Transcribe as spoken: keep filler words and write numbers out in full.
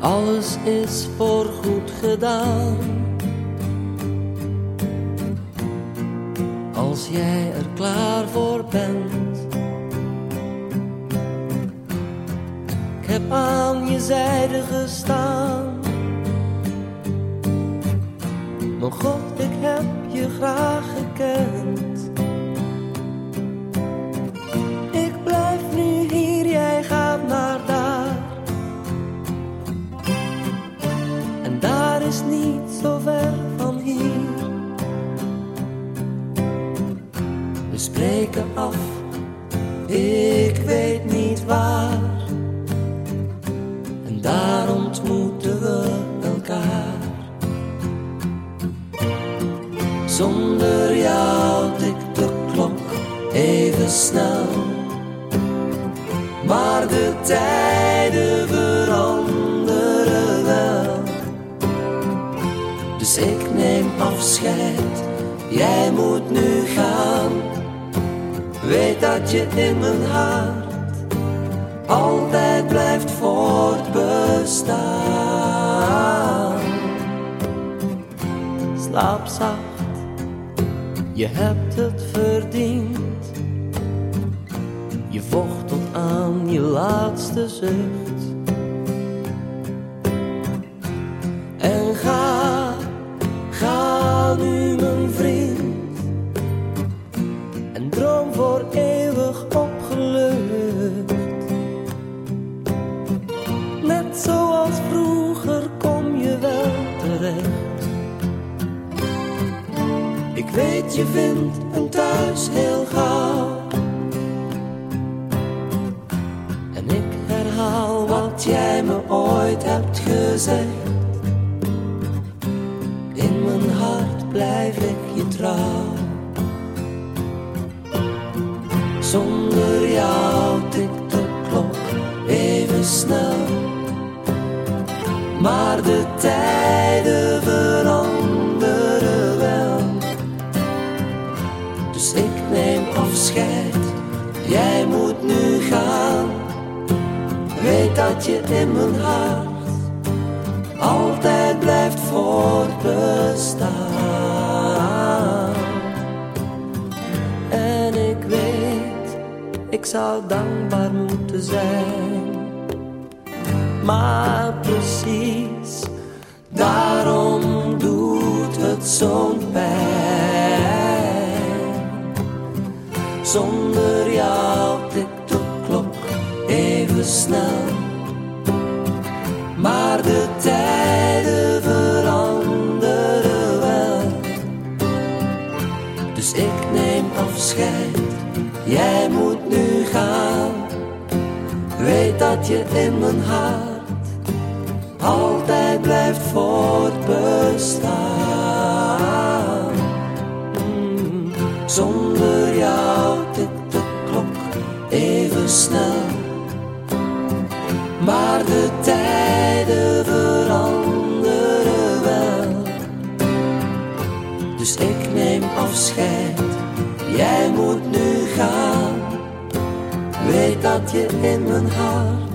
alles is voorgoed gedaan. Als jij er klaar voor bent. Ik heb aan je zijde gestaan. Mijn God, ik heb je graag gekend. Ik blijf nu hier, jij gaat naar daar. En daar is niet zo ver van hier. We spreken af, ik weet niet waar. En daar ontmoeten we elkaar. Zonder jou tikt de klok even snel. Maar de tijden veranderen wel. Dus ik neem afscheid, jij moet nu gaan. Weet dat je in mijn hart altijd blijft voortbestaan. Slaap zacht, je hebt het verdiend. Je vocht tot aan je laatste zucht. En ga, ga nu mijn vriend. En droom voor eeuwig opgelucht. Net zoals vroeger kom je wel terecht. Ik weet je vindt een thuis heel gauw. En ik herhaal wat jij me ooit hebt gezegd. In mijn hart blijf ik je trouw. Zonder jou tikt de klok even snel. Maar de tijden veranderen wel. Dus ik neem afscheid, jij moet nu gaan. Weet dat je in mijn hart altijd blijft voortbestaan. En ik weet, ik zou dankbaar moeten zijn. Maar precies, daarom doet het zo'n pijn. Zonder jou tikt de klok even snel. Maar de tijden veranderen wel. Dus ik neem afscheid, jij moet nu gaan. Weet dat je in mijn hart altijd blijft voortbestaan. Mm. Zonder jou tikt de klok even snel. Maar de tijden veranderen wel. Dus ik neem afscheid, jij moet nu gaan. Weet dat je in mijn hart